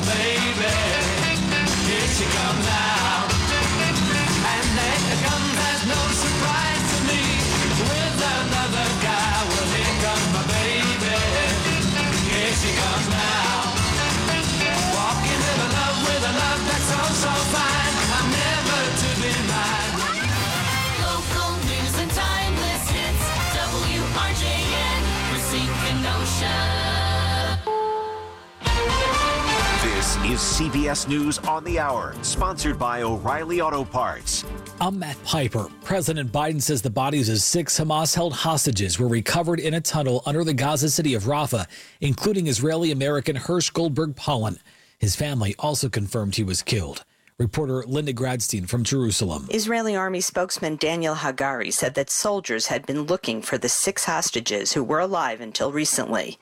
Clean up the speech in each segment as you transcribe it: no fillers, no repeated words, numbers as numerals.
my baby. Here she comes now. And then comes as no surprise to me. With another guy, well, here comes my baby. Here she comes now. Walking with a love that's so fine. I'm never to be mine. Local news and timeless hits. WRJN, Racine Kenosha. This is CBS News on the Hour, sponsored by O'Reilly Auto Parts. I'm Matt Piper. President Biden says the bodies of 6 Hamas-held hostages were recovered in a tunnel under the Gaza city of Rafah, including Israeli-American Hirsch Goldberg-Pollen. His family also confirmed he was killed. Reporter Linda Gradstein from Jerusalem. Israeli army spokesman Daniel Hagari said that soldiers had been looking for the 6 hostages who were alive until recently.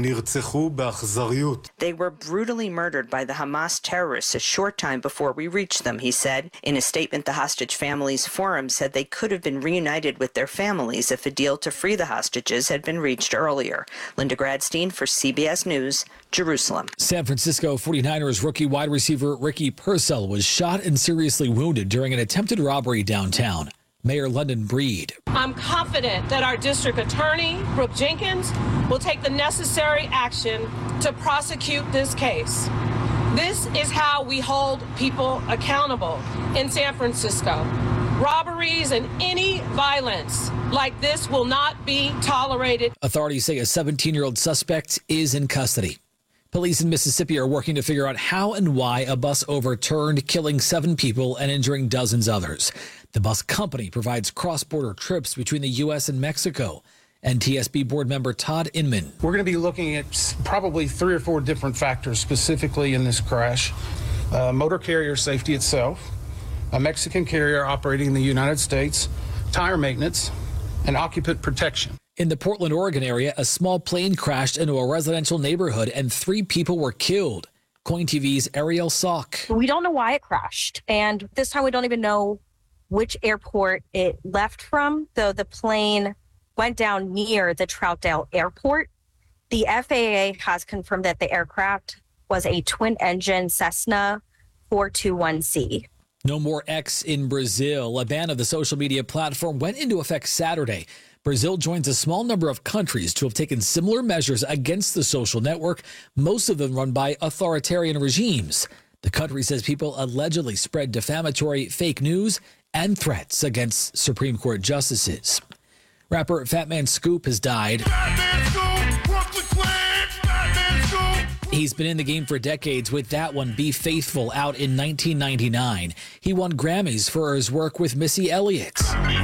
They were brutally murdered by the Hamas terrorists a short time before we reached them, he said. In a statement, the Hostage Families Forum said they could have been reunited with their families if a deal to free the hostages had been reached earlier. Linda Gradstein for CBS News, Jerusalem. San Francisco 49ers rookie wide receiver Ricky Purcell was shot and seriously wounded during an attempted robbery downtown. Mayor London Breed. I'm confident that our district attorney, Brooke Jenkins, will take the necessary action to prosecute this case. This is how we hold people accountable in San Francisco. Robberies and any violence like this will not be tolerated. Authorities say a 17-year-old suspect is in custody. Police in Mississippi are working to figure out how and why a bus overturned, killing 7 people and injuring dozens others. The bus company provides cross-border trips between the U.S. and Mexico. NTSB board member Todd Inman. We're going to be looking at probably 3 or 4 different factors specifically in this crash. Motor carrier safety itself, a Mexican carrier operating in the United States, tire maintenance, and occupant protection. In the Portland, Oregon area, a small plane crashed into a residential neighborhood and 3 people were killed. KOIN TV's Ariel Salk. We don't know why it crashed. And this time we don't even know which airport it left from, though the plane went down near the Troutdale Airport. The FAA has confirmed that the aircraft was a twin-engine Cessna 421C. No more X in Brazil. A ban of the social media platform went into effect Saturday. Brazil joins a small number of countries to have taken similar measures against the social network, most of them run by authoritarian regimes. The country says people allegedly spread defamatory fake news and threats against Supreme Court justices. Rapper Fatman Scoop has died. He's been in the game for decades with that one, Be Faithful, out in 1999. He won Grammys for his work with Missy Elliott.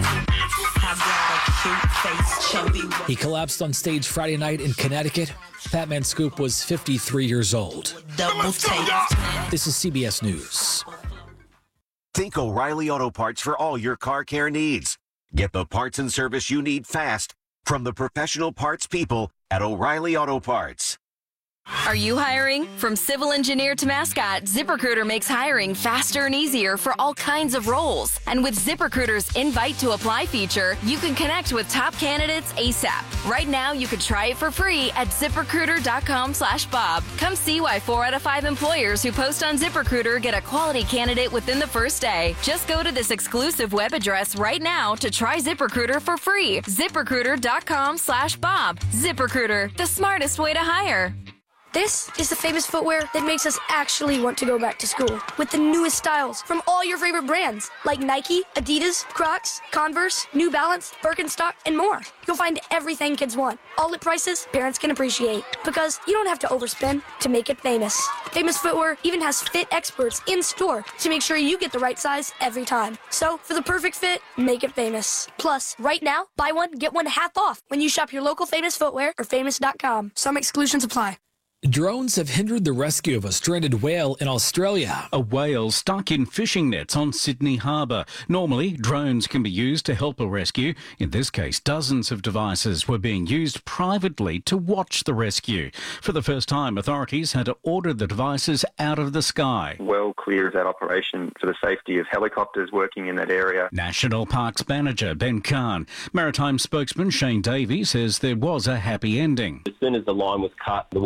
He collapsed on stage Friday night in Connecticut. Fatman Scoop was 53 years old. This is CBS News. Think O'Reilly Auto Parts for all your car care needs. Get the parts and service you need fast from the professional parts people at O'Reilly Auto Parts. Are you hiring? From civil engineer to mascot, ZipRecruiter makes hiring faster and easier for all kinds of roles. And with ZipRecruiter's Invite to Apply feature, you can connect with top candidates ASAP. Right now, you can try it for free at ZipRecruiter.com/Bob. Come see why 4 out of 5 employers who post on ZipRecruiter get a quality candidate within the first day. Just go to this exclusive web address right now to try ZipRecruiter for free. ZipRecruiter.com/Bob. ZipRecruiter, the smartest way to hire. This is the famous footwear that makes us actually want to go back to school. With the newest styles from all your favorite brands, like Nike, Adidas, Crocs, Converse, New Balance, Birkenstock, and more. You'll find everything kids want, all at prices parents can appreciate. Because you don't have to overspend to make it famous. Famous Footwear even has fit experts in store to make sure you get the right size every time. So, for the perfect fit, make it famous. Plus, right now, buy one, get one half off when you shop your local Famous Footwear or famous.com. Some exclusions apply. Drones have hindered the rescue of a stranded whale in Australia. A whale stuck in fishing nets on Sydney Harbour. Normally, drones can be used to help a rescue. In this case, dozens of devices were being used privately to watch the rescue. For the first time, authorities had to order the devices out of the sky. Well clears that operation for the safety of helicopters working in that area. National Parks Manager Ben Kahn. Maritime spokesman Shane Davey says there was a happy ending. As soon as the line was cut, the whale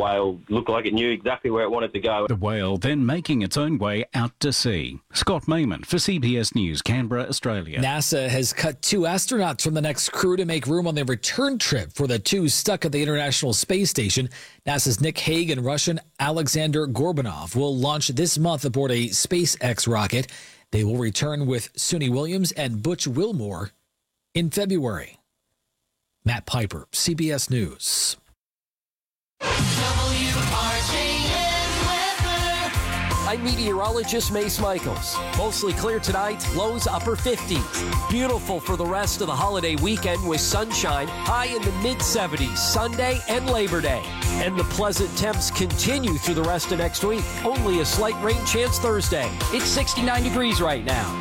looked like it knew exactly where it wanted to go. The whale then making its own way out to sea. Scott Mayman for CBS News, Canberra, Australia. NASA has cut 2 astronauts from the next crew to make room on their return trip for the 2 stuck at the International Space Station. NASA's Nick Hague and Russian Alexander Gorbanov will launch this month aboard a SpaceX rocket. They will return with Suni Williams and Butch Wilmore in February. Matt Piper, CBS News. I'm meteorologist Mace Michaels. Mostly clear tonight, lows upper 50s. Beautiful for the rest of the holiday weekend with sunshine, high in the mid-70s Sunday and Labor Day. And the pleasant temps continue through the rest of next week. Only a slight rain chance Thursday. It's 69 degrees right now.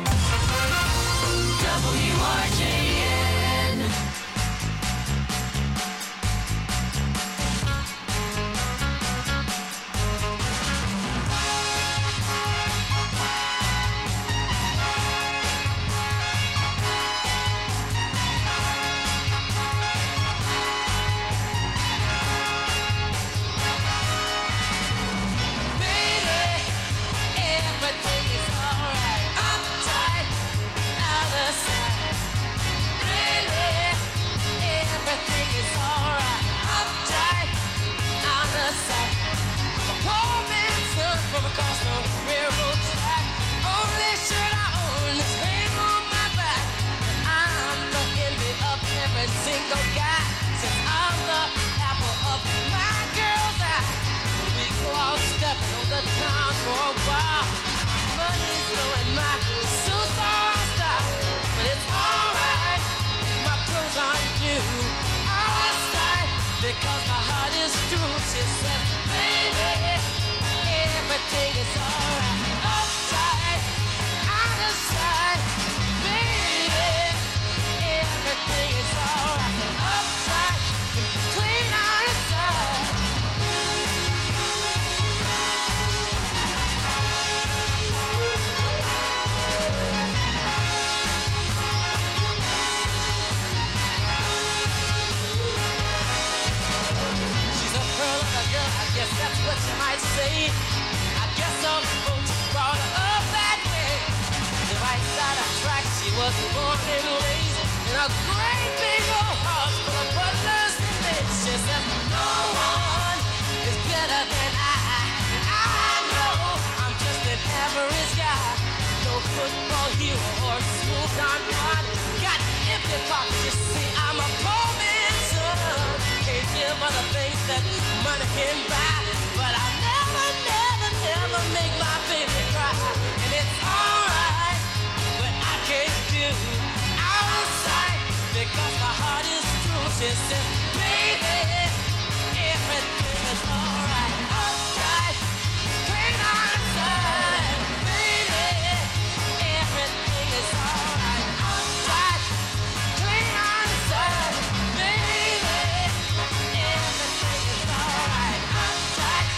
WRJN. Because my heart is true, she said, baby, everything is alright. Upside, out of sight, baby, everything is alright. Upside, clean out of sight. I guess that's what you might say. I guess some folks brought her up that way. The right side of track, she was born and raised in a great big old house full of brothers and men. She said, no one is better than I. And I know I'm just an average guy. No football hero or smooth on one. Got empty pockets, you see, I'm a poor man's son. Can't give other things that money can buy, but I'll never make my baby cry. And it's alright, but I can't do out of sight because my heart is true. She says, baby, everything is alright. Outside, clean outside, baby, everything is alright. Outside, clean outside, baby, everything is alright. Outside,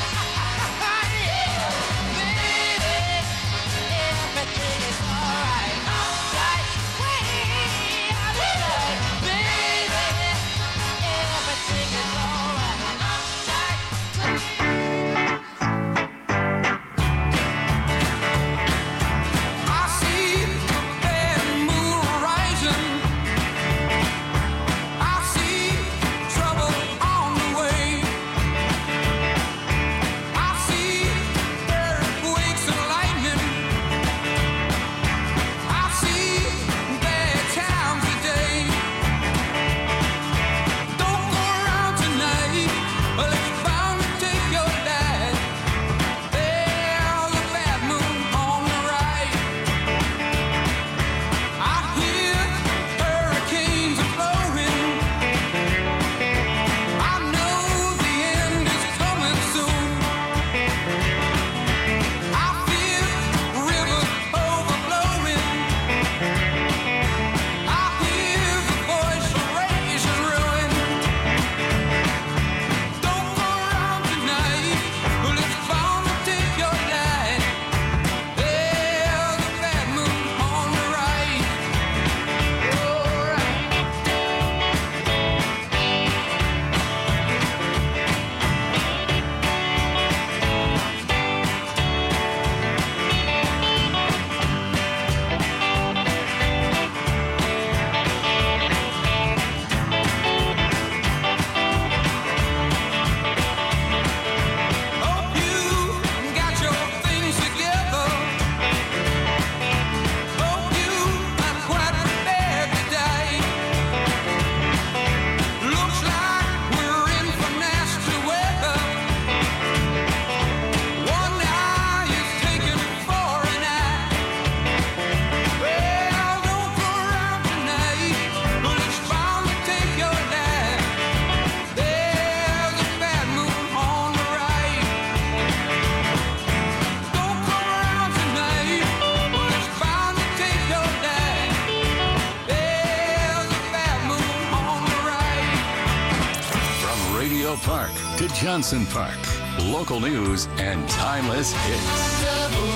yeah, baby, everything is alright. Outside, way outside, baby, everything is alright. Window Park to Johnson Park. Local news and timeless hits.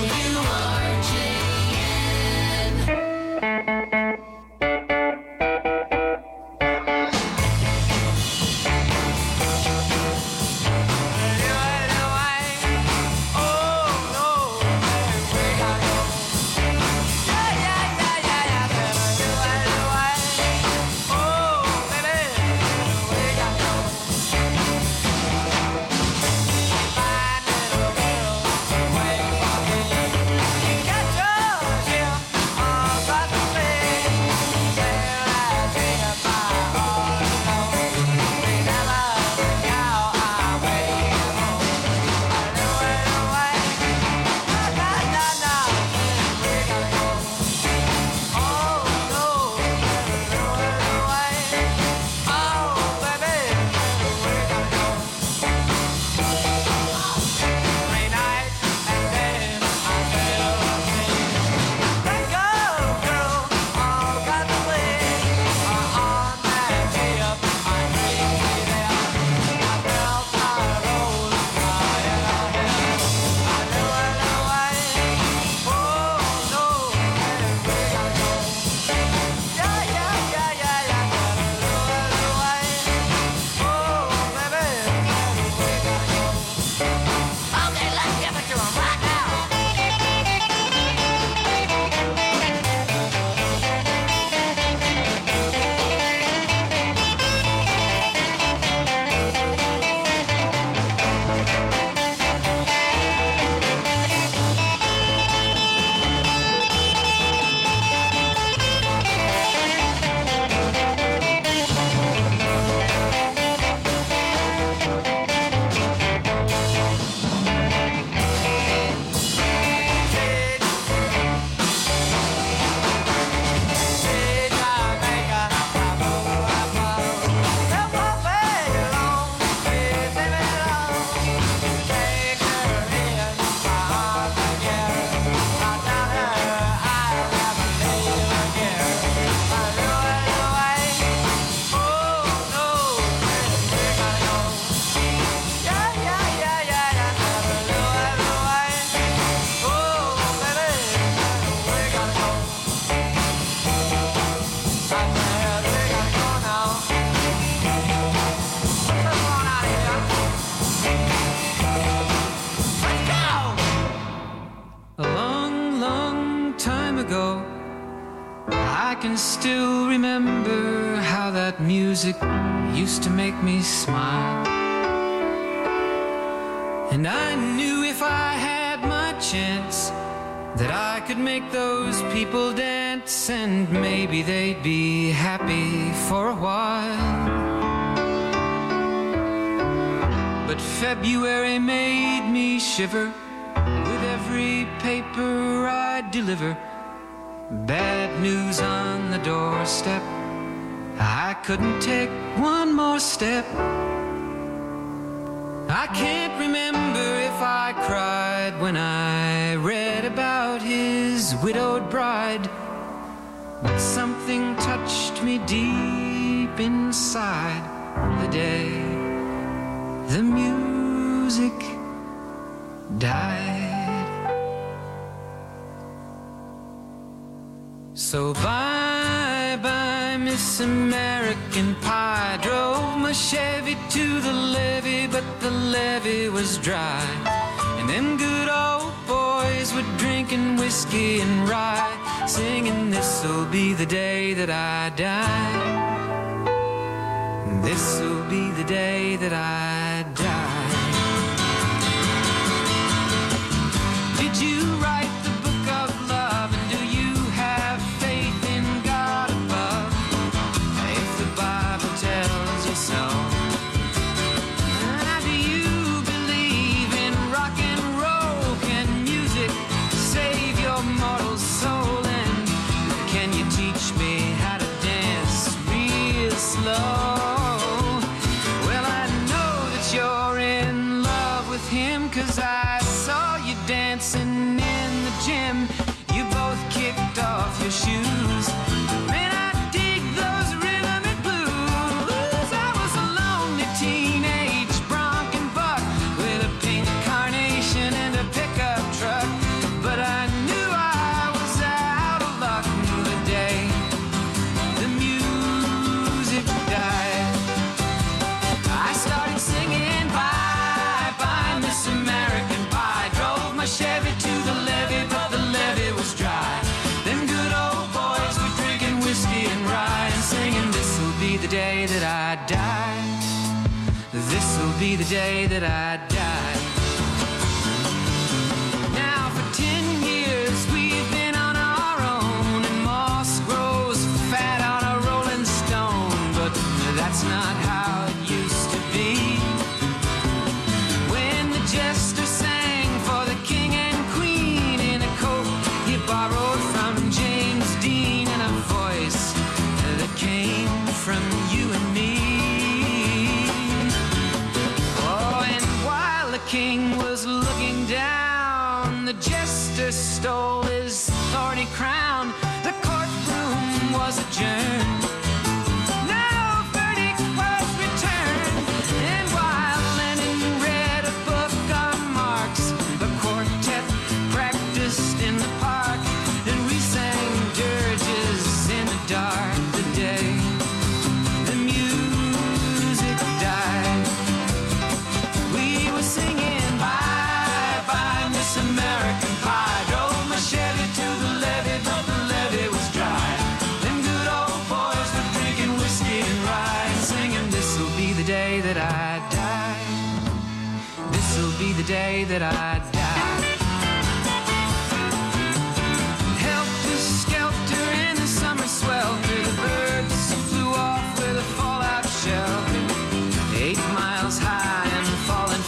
Still remember how that music used to make me smile. And I knew if I had my chance that I could make those people dance, and maybe they'd be happy for a while. But February made me shiver with every paper I deliver. Bad news on the doorstep. I couldn't take one more step. I can't remember if I cried when I read about his widowed bride, but something touched me deep inside the day the music died. So bye-bye, Miss American Pie. Drove my Chevy to the levee, but the levee was dry. And them good old boys were drinking whiskey and rye, singing, this'll be the day that I die. This'll be the day that I die. Did you write the book of love, and do you have faith in God above? If the Bible tells you so. Do you believe in rock and roll? Can music save your mortal soul? And can you teach me how to dance real slow? Well, I know that you're in this'll be the day that I die. Now for 10 years we've been on our own, and moss grows fat on a rolling stone, but that's not how it used to be. When the jester sang for the king and queen in a coat he borrowed from James Dean, and a voice that came from you and me. Oh, and while the king was looking down, the jester stole his thorny crown. The courtroom was adjourned. No verdict was returned. And while Lenin read a book on Marx, the quartet practiced in the park, and we sang dirges in the dark. The day the music died, we were singing bye bye Miss American Pie. Drove my Chevy to the levee, but the levee was dry. Them good old boys were drinking whiskey and rye, singing this'll be the day that I die. This'll be the day that I die. Helter skelter in the summer swelter, the birds flew off with a fallout shelter. 8 miles high and falling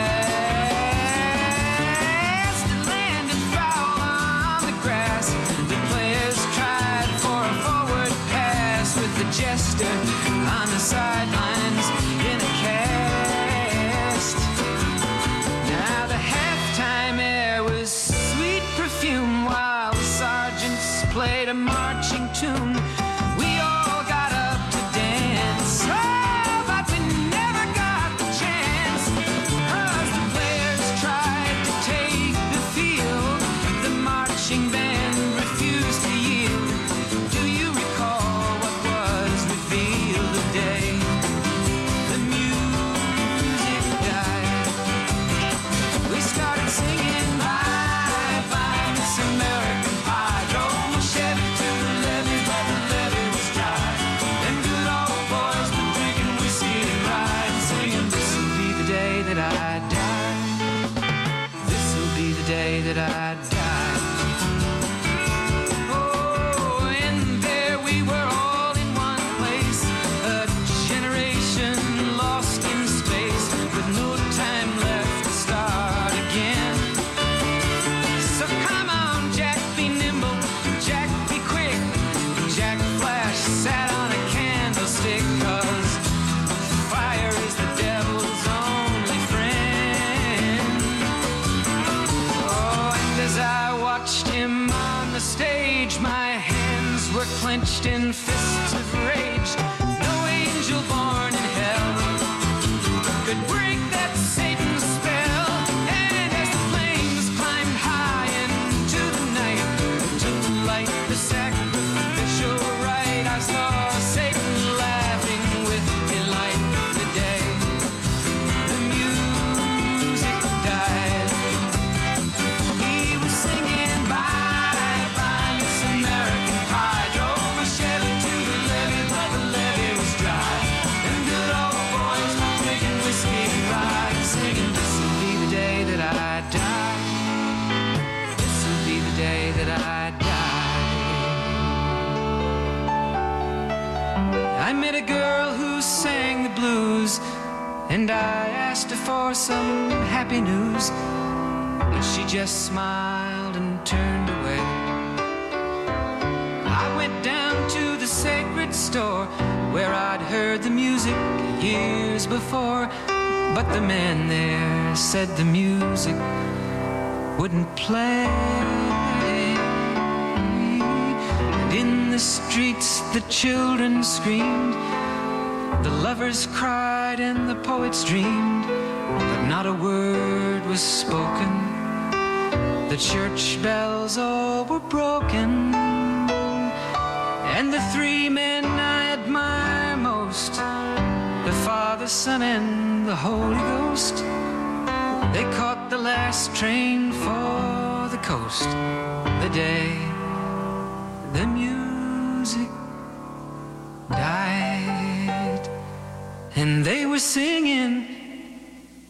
fast, and landed foul on the grass. The players tried for a forward pass, with the jester on the sidelines in a cast. Now the halftime air was sweet perfume, while the sergeants played a marching tune. We all got up to dance, oh, but we never got the chance, 'cause the players tried to take the field. The marching band refused to yield. Do you recall what was revealed the day the music died? We started singing bye bye Miss American Pie. Drove my Chevy to the levee, but the levee was dry. Them good old boys were drinking whiskey and rye, and singing this'll be the day that I die. This'll be the day that I die. Oh, and there we were all in one place, a generation lost in space, with no time left to start again. So come on, Jack, be nimble, Jack, be quick. Jack Flash sat on a candlestick, 'cause fire is the devil's only friend. Oh, and as I watched him on the stage, my hands were clenched in fists of rage. No angel born in hell could break that Satan's spell. And as the flames climbed high into the night, to light the sacrificial rite, I saw Satan laughing with delight. The day the music died, he was singing bye bye Miss American Pie. Drove my Chevy to the levee, but the levee was dry. Them good old boys were drinking whiskey and rye, singing this'll be the day that I die. This'll be the day that I die. I met a girl who sang the blues, and I asked her for some happy news, but she just smiled and turned away. I went down to the sacred store, where I'd heard the music years before, but the man there said the music wouldn't play. And in the streets the children screamed, the lovers cried, and the poets dreamed, but not a word was spoken. The church bells all were broken, and the 3 men I admire most, the Father, Son, and the Holy Ghost, they caught the last train for the coast. The day the music died, and they were singing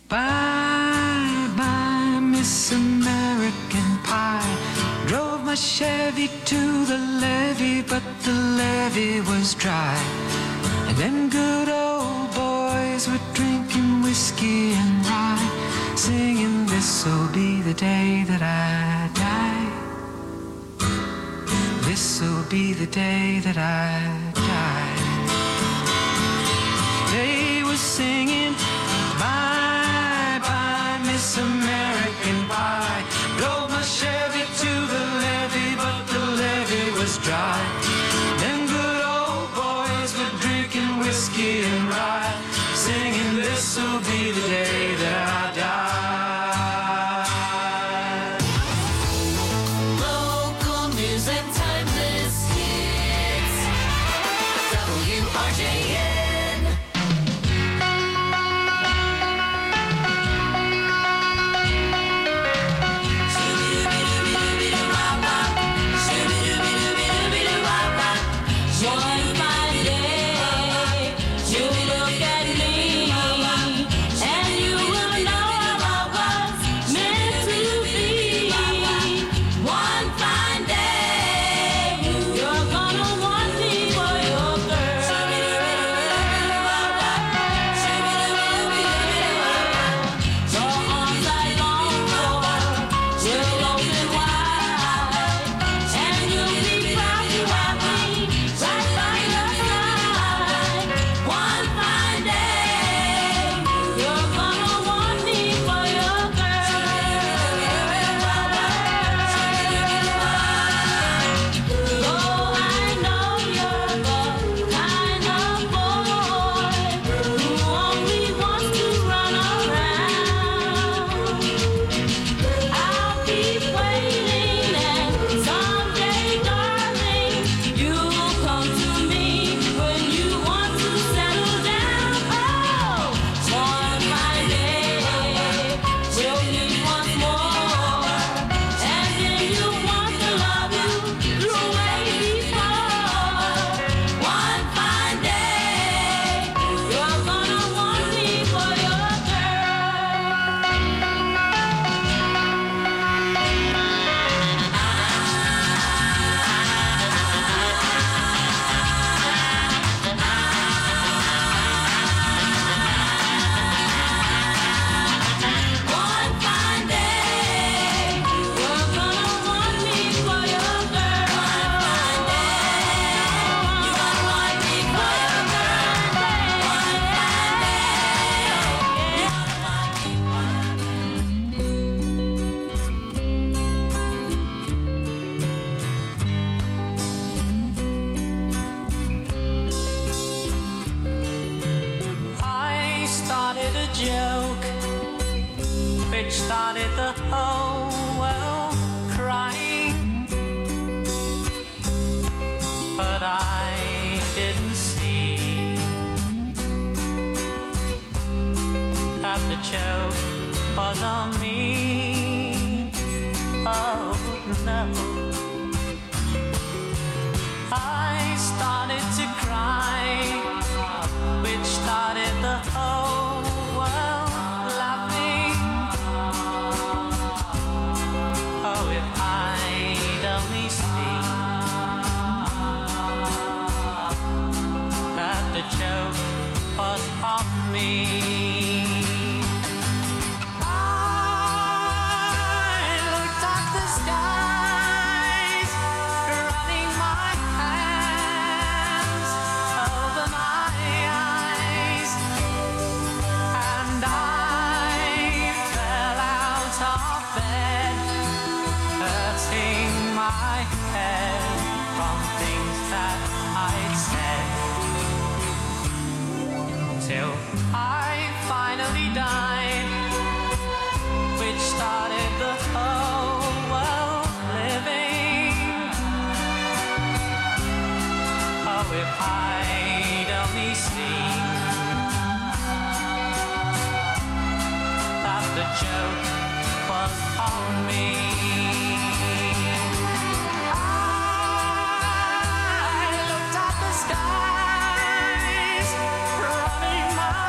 Bye, bye, Miss American Pie. Drove my Chevy to the levee, but the levee was dry. And them good old boys were drinking whiskey and rye, singing, this'll be the day that I die. This'll be the day that I die. They were singing, bye, bye, Miss American Pie. Drove my Chevy to the levee, but the levee was dry. Them good old boys were drinking whiskey and rye, singing, this'll be the day that I die. Local news and timeless hits. WRJN. One fine day, you look at me, and you will know how I was meant to be. One fine day, you're gonna want me for your girl. Your arms are long, will open wide, and you'll be proud to have me right by your side. One fine day, you're gonna want me for your girl. Oh, I know you're the kind of boy who only wants to run around. I'll keep waiting, and someday, darling, you'll come to me when you want to settle down. Oh, one fine day, we'll meet once more, and then you'll want to love you the way before. One fine day, you're gonna want me for your One fine day, you're gonna want me for your girl. One fine day, you're gonna want me for your girl. One fine day, you're gonna want me I started a joke which started the whole world crying, but I didn't see that the joke was on me. Oh no, I started to cry, which started the whole world laughing. Oh, if I'd only seen that the joke was on me. I looked up the skies, running my hands over my eyes, and I fell out of bed, hurting my head from things that I'd said, till I finally died, which started the whole world living. Oh, if I'd only seen that the joke was on me. I looked at the skies, running my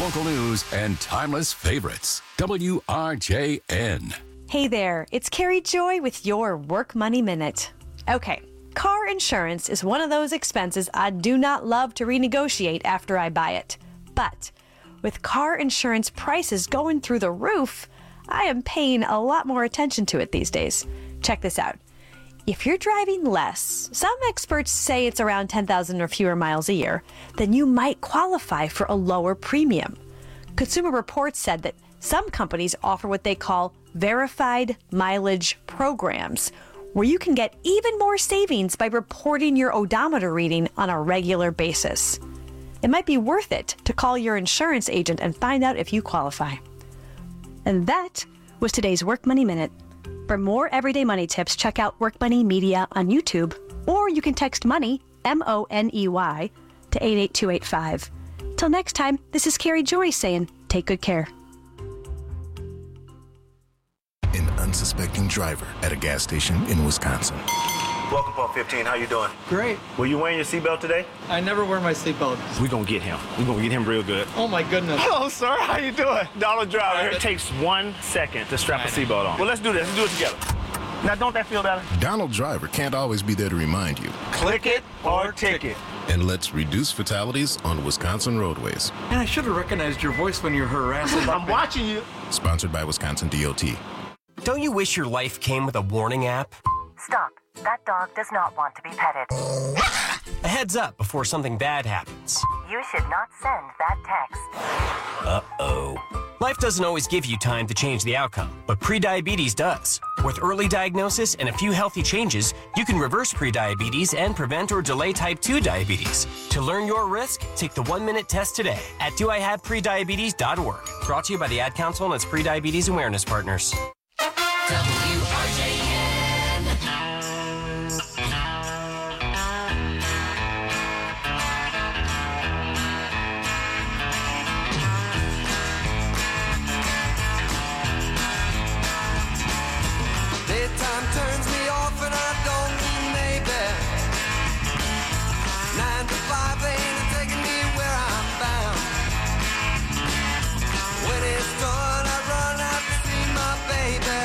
local news and timeless favorites. WRJN. Hey there, it's Carrie Joy with your Work Money Minute. Okay, car insurance is one of those expenses I do not love to renegotiate after I buy it. But with car insurance prices going through the roof, I am paying a lot more attention to it these days. Check this out. If you're driving less, some experts say it's around 10,000 or fewer miles a year, then you might qualify for a lower premium. Consumer Reports said that some companies offer what they call verified mileage programs, where you can get even more savings by reporting your odometer reading on a regular basis. It might be worth it to call your insurance agent and find out if you qualify. And that was today's Work Money Minute. For more everyday money tips, check out Work Money Media on YouTube, or you can text MONEY, MONEY, to 88285. Till next time, this is Carrie Joy saying, take good care. An unsuspecting driver at a gas station in Wisconsin. Welcome, Pump 15. How you doing? Great. Were you wearing your seatbelt today? I never wear my seatbelt. We're gonna get him. We're gonna get him real good. Oh my goodness. Hello, sir. How you doing? Donald Driver. It takes 1 second to strap a seatbelt on. Well, let's do this. Let's do it together. Now, don't that feel better? Donald Driver can't always be there to remind you. Click it or ticket. And let's reduce fatalities on Wisconsin roadways. And I should have recognized your voice when you're harassing. I'm watching you. Sponsored by Wisconsin DOT. Don't you wish your life came with a warning app? Stop. That dog does not want to be petted. A heads up before something bad happens. You should not send that text. Uh-oh. Life doesn't always give you time to change the outcome, but prediabetes does. With early diagnosis and a few healthy changes, you can reverse prediabetes and prevent or delay type 2 diabetes. To learn your risk, take the 1-minute test today at doihaveprediabetes.org. Brought to you by the Ad Council and its prediabetes awareness partners. Daytime turns me off and I don't mean maybe. 9 to 5 ain't taking me where I'm bound. When it's done, I run out to see my baby.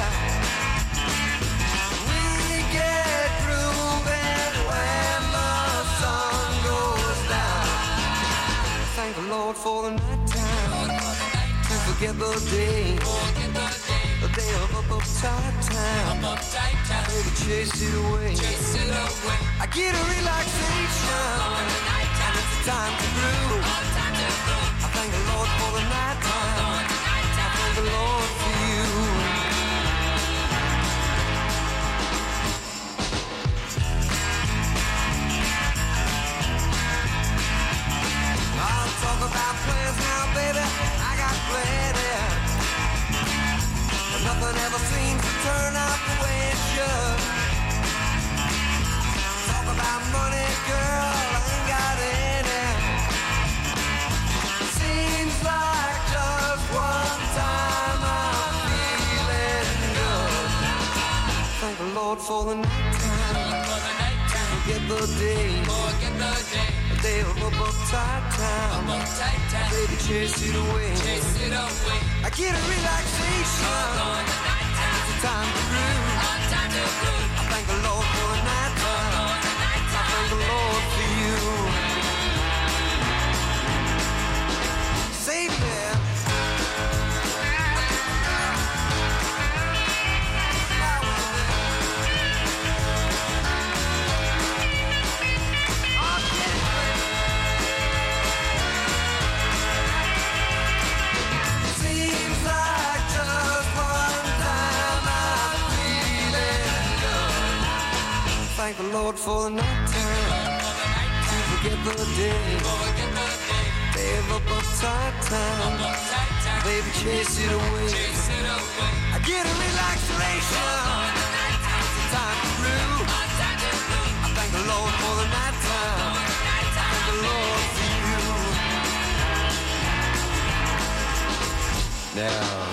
We get grooving when the sun goes down. Thank the Lord for the night time to forget the day. The day of uptight time. Baby, chase it away. I get a relaxation. And it's time to groove. I thank the Lord for the night time. I thank the Lord for you. I'll talk about plans now, baby. I got plenty. But nothing ever seems to turn out the way it should. Talk about money, girl, I ain't got any. Seems like just one time I'm feeling good. Thank the Lord for the night time. Forget the day. A day of uptight time. Baby, chase it away. I get a relaxation. It's a time to groove. I thank the Lord for the night time. I thank the Lord for you. Save me. Seems like just one time I'm feeling good. Thank the Lord for the night time. To forget the day. Day of uptight time. Baby, chase it away. I get a relaxation. It's a time to groove. I thank the Lord for the night time. Thank the Lord for you. Now.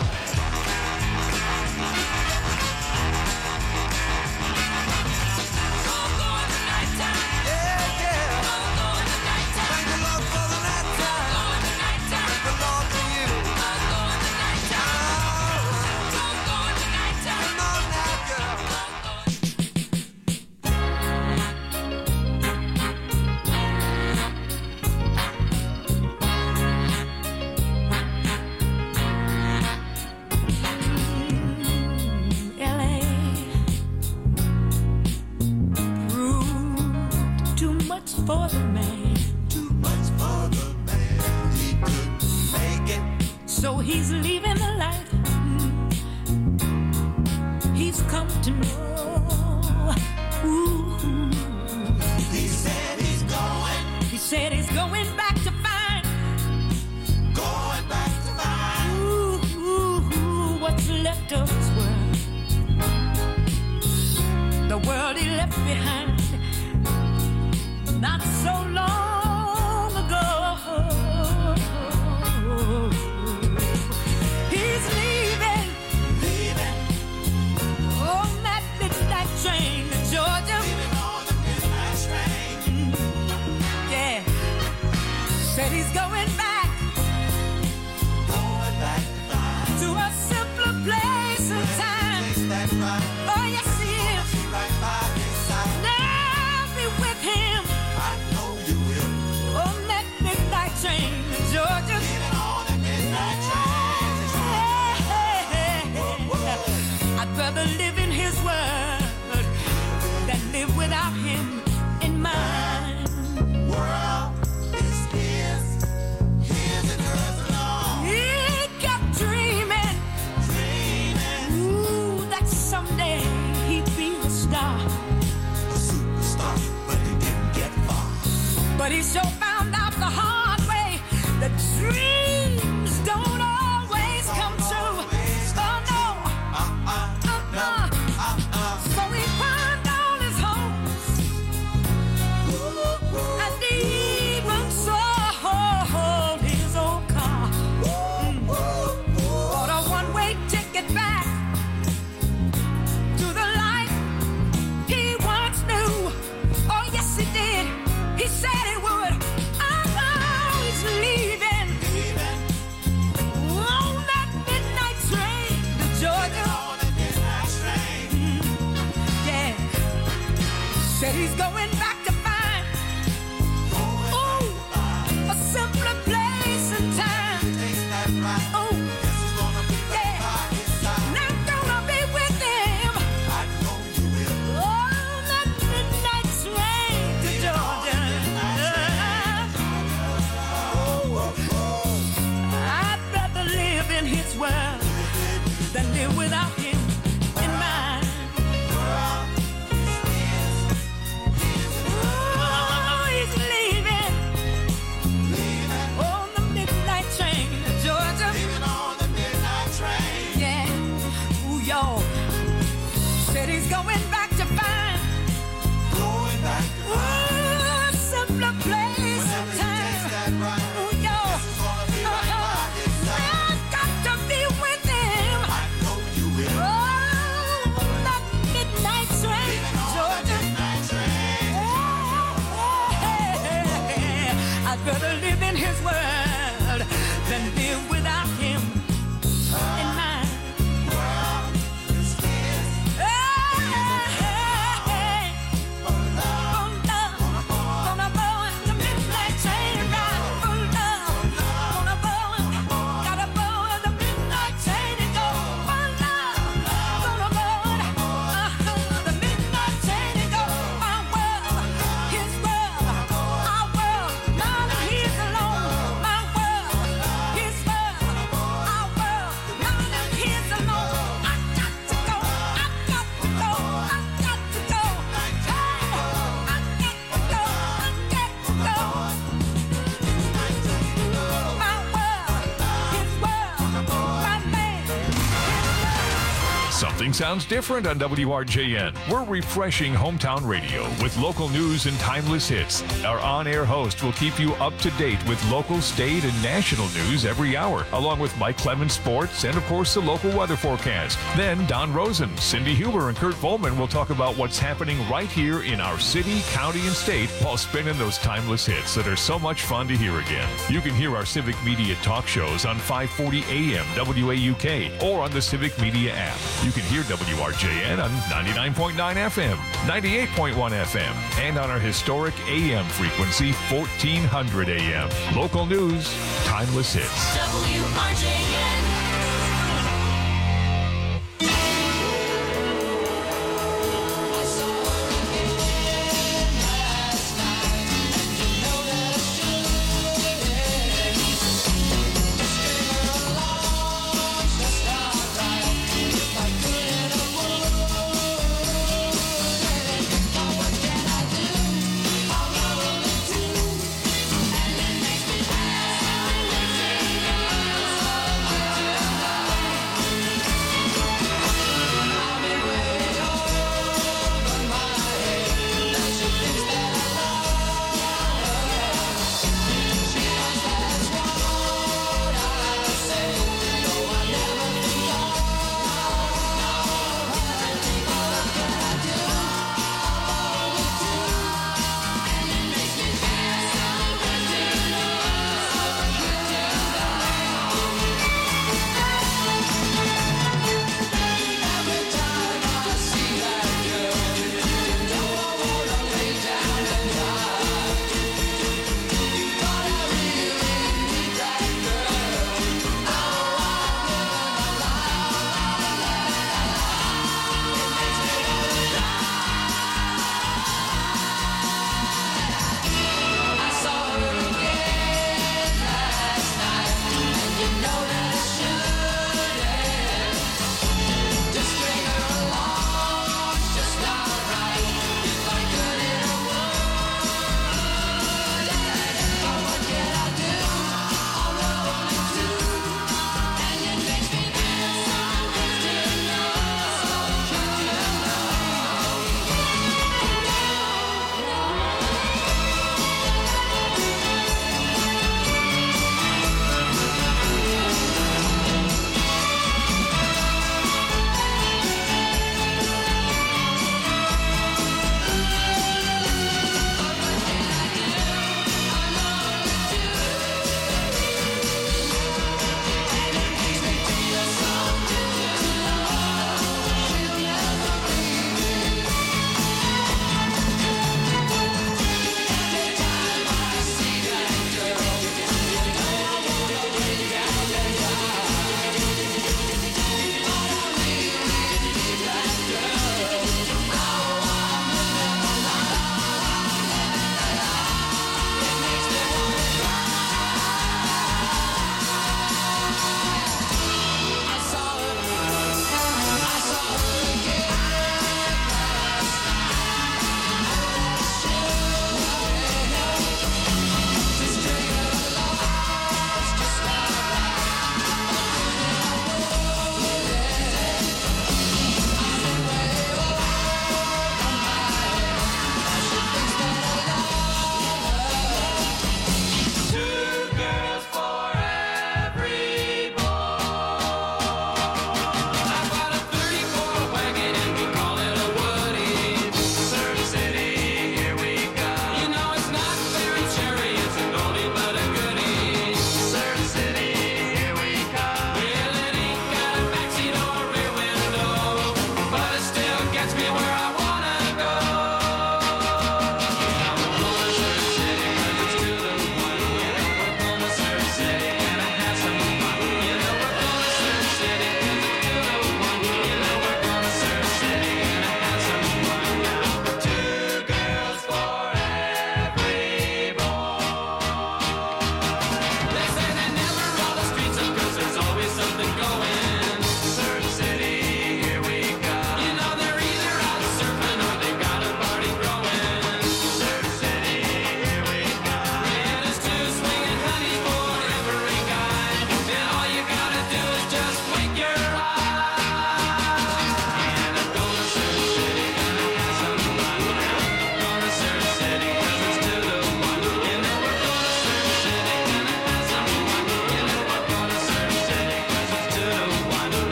Yeah, yeah. Thank the Lord for the night time. Thank the Lord for he's leaving the light. He's come to know. Ooh. He said he's going. He said he's going back to find. Going back to find. Ooh, what's left of his world. The world he left behind. Not so long ago. He's leaving on that midnight train to Georgia. On the midnight train. Yeah. Said he's going back to a simpler place and time. Oh, yes, he is. Now be with him. I know you will. On that midnight train to Georgia. On the midnight train. I'd rather live in his word than live without him in mine. World is his and hers alone. He kept dreaming, ooh, that someday he'd be a star. But he didn't get far. But he sure found out the hard way that dreams don't always come true. Oh no. So he pawned all his hopes and even sold his old car. Bought a one-way ticket back to the life he once knew. Oh, yes, he did. He said he would. Oh, he's leaving. On that midnight train to Georgia. Yeah. Said he's going back to find. Ooh, a simpler place and time. Oh, yeah. Not gonna be with him. On that midnight train to Georgia. I'd rather live in his world than live without him in mine. Oh, he's leaving on the midnight train to Georgia. Yeah. Ooh, y'all. Said he's going back to find. Ooh, a simpler place and time. Ooh, y'all. I've got to be with him. Oh, that midnight train to Georgia. I'd rather live in his world than live without him in mine. Something sounds different on WRJN. We're refreshing hometown radio with local news and timeless hits. Our on-air host will keep you up to date with local, state, and national news every hour, along with Mike Clemens Sports and, of course, the local weather forecast. Then Don Rosen, Cindy Huber, and Kurt Volman will talk about what's happening right here in our city, county, and state while spinning those timeless hits that are so much fun to hear again. You can hear our Civic Media talk shows on 540 AM WAUK or on the Civic Media app. You can hear WRJN on 99.9 FM, 98.1 FM, and on our historic AM frequency, 1400 AM. Local news, timeless hits. WRJN.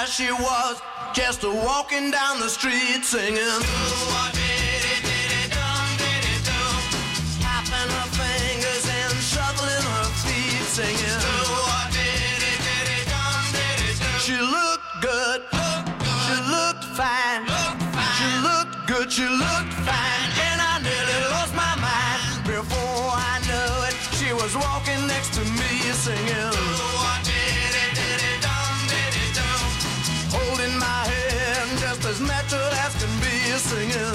she was just walking down the street singing. Tapping her fingers and shuffling her feet singing. She looked good. She looked fine. She looked good. She looked fine. And I nearly lost my mind. Before I knew it, she was walking next to me singing. Holding my hand just as natural as can be singing.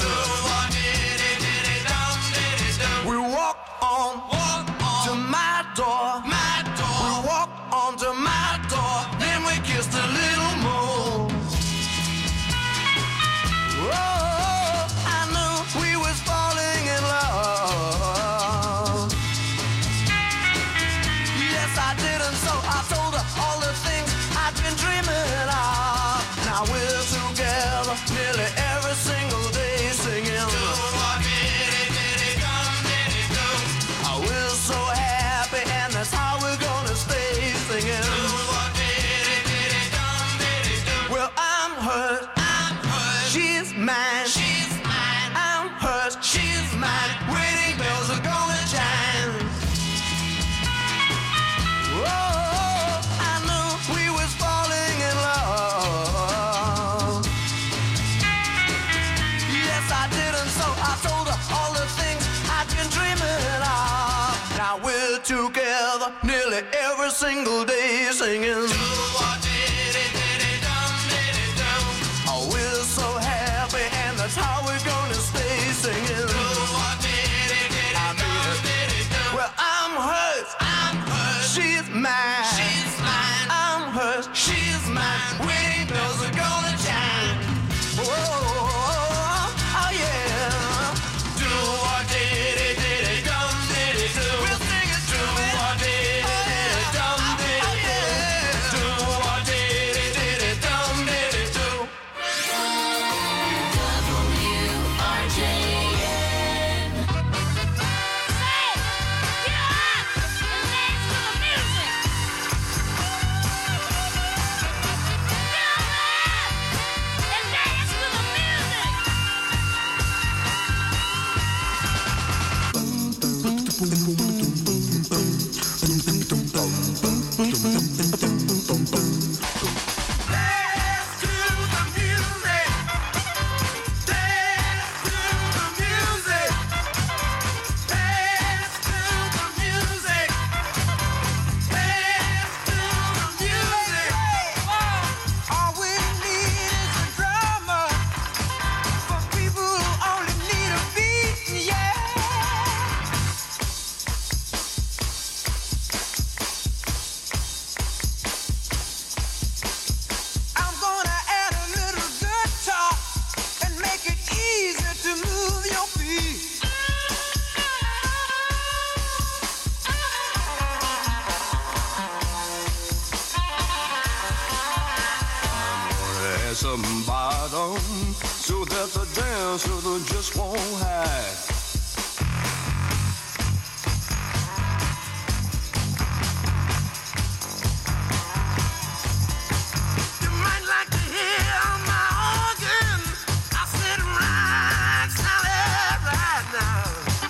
We walked on to my door. We walked on to my door. Then we kissed a little more. Oh, I knew we was falling in love. Yes, I did, and so I told her all the things I've been dreaming of. Now we're together nearly every single day singing. We're so happy, and that's how we're gonna stay singing. Well, I'm hers. She's mine. I'm hers. She's mine. Wedding bells are gonna chime. Oh, I knew we was falling in love. Yes, I did, and so I told her all the things I've been dreaming of. Now we're together nearly every single day singing. Oh, we're so happy, and that's how we're gonna stay singing. Well, I'm hers. She's mine. I'm hers. She's mine. Wedding bells are gonna chime. Oh, yeah. Do what did it, dum did it do. We'll sing it through. Do what did it, dum did it do. Do what did it, dum did it do. Some bottom so that the dancer just won't hide. You might like to hear my organ. I said right, solid right now.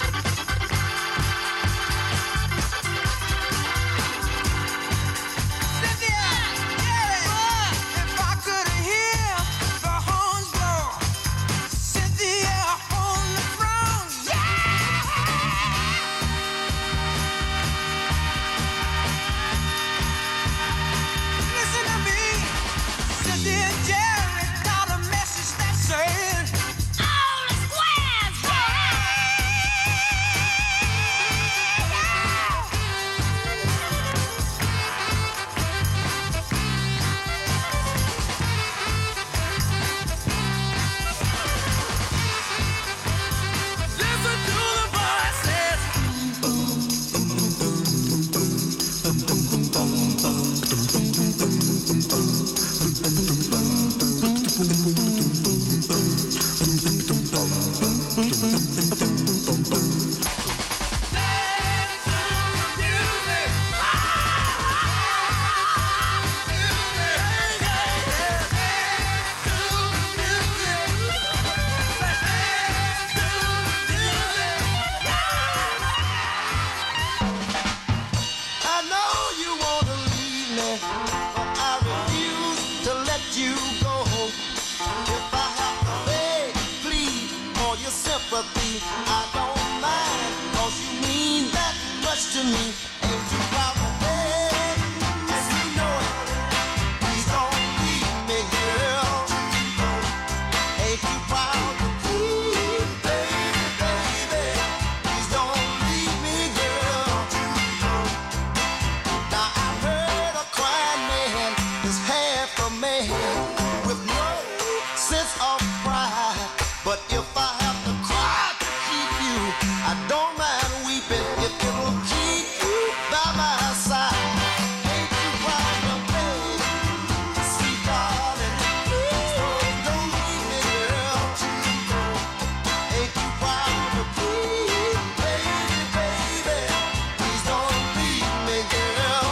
Cynthia, if I could hear the horns blow, Cynthia on the throne, listen to me, Cynthia and Jerry got a message that said, all the squares, listen to the voices. sympathy. I don't mind, 'cause you mean that much to me. Ain't you proud of me? Yes, you know it. Please don't leave me, girl. Ain't you proud of me, baby, baby? Please don't leave me, girl. Now I've heard a crying man is half a man with no sense of pride. But if I have to cry to keep you, I don't mind weeping if it'll keep you by my side. Ain't you proud of me, sweet darling? Please don't leave me, girl. Ain't you proud of me, baby, baby? Please don't leave me, girl.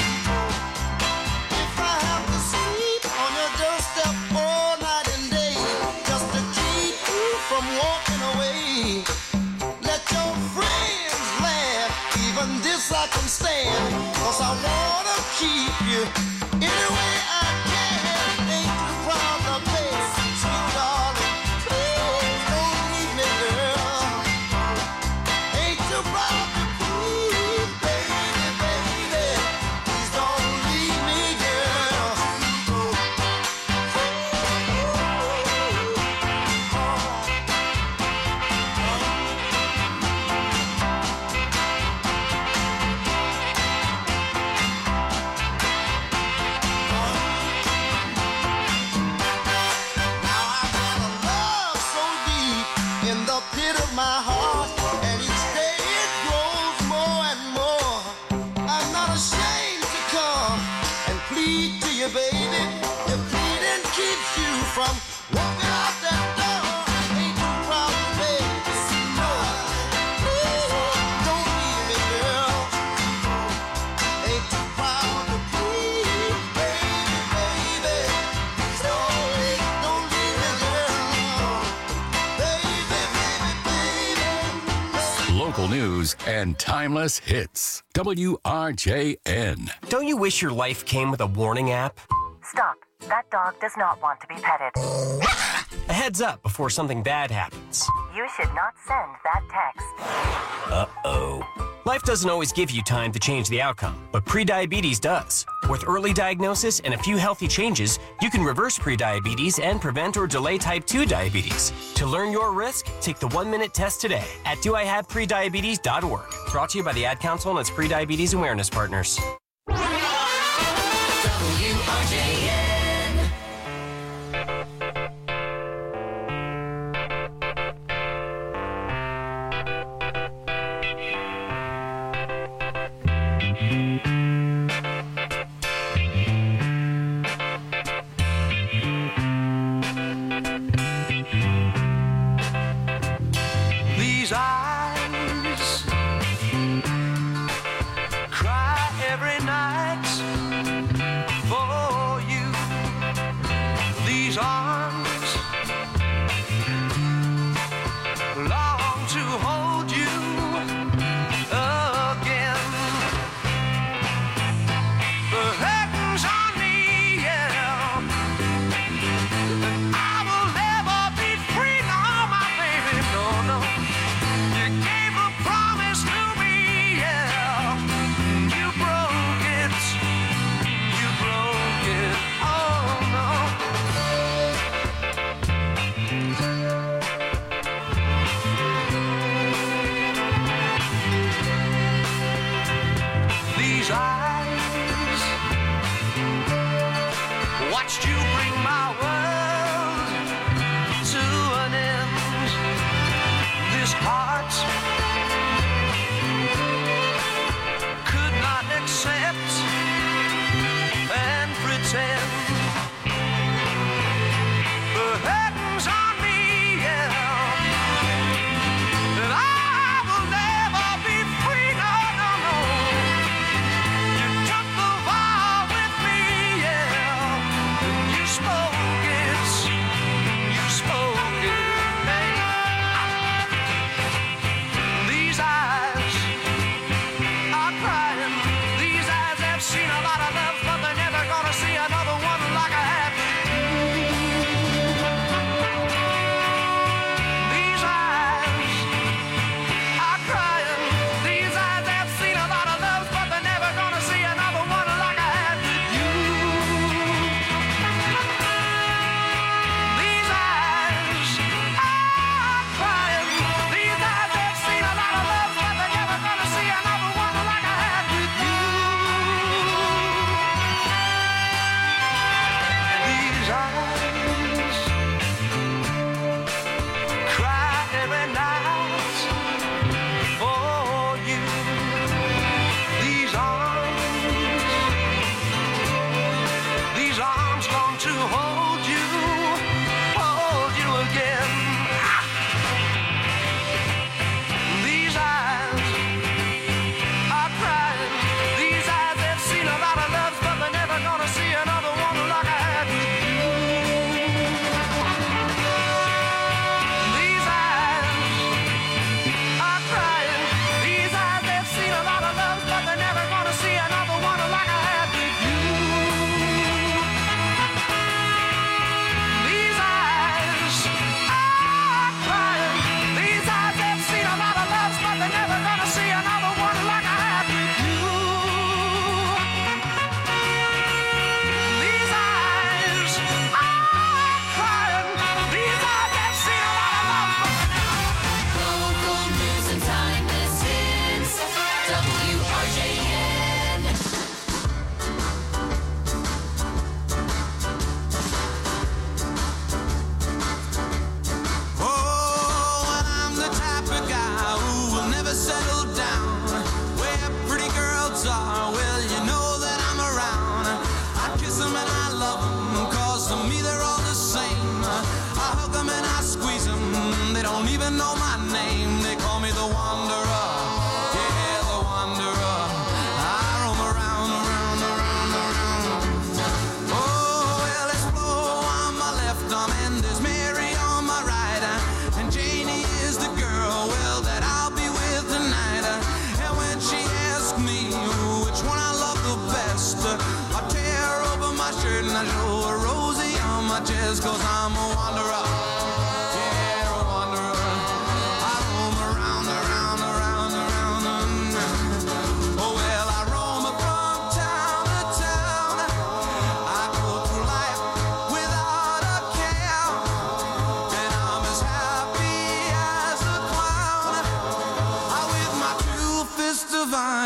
If I have to sleep on your doorstep all night and day just to keep you from walking away, let your friends laugh, even this I can stand, 'cause I wanna keep you any way I can. Ain't you proud of me, sweet darling? Please don't leave me, girl. Ain't you proud of me, baby, baby? Please don't leave me, girl. Love so deep in the pit of my heart, and each day it grows more and more. I'm not ashamed to come and plead to you, baby. Your pleading keeps you from walking out that door. Ain't you proud of me? No. Please don't leave me, girl. Ain't you proud of me, baby, baby? Don't leave me, girl. Baby, baby, baby. Local news and timeless hits. WRJN. Don't you wish your life came with a warning app? Stop. That dog does not want to be petted. A heads up before something bad happens. You should not send that text. Uh-oh. Life doesn't always give you time to change the outcome, but prediabetes does. With early diagnosis and a few healthy changes, you can reverse prediabetes and prevent or delay type 2 diabetes. To learn your risk, take the 1-minute test today at doihaveprediabetes.org. Brought to you by the Ad Council and its prediabetes awareness partners. WRJN. These eyes cry every night for you. These arms long to hold you again. The curtains on me, yeah. I will never be free, no, my baby, no, no. arm, and there's Mary on my right, and Janie is the girl, well, that I'll be with tonight. And when she asks me which one I love the best, I tear open my shirt and I show her Rosie on my chest, 'cause I'm a wanderer.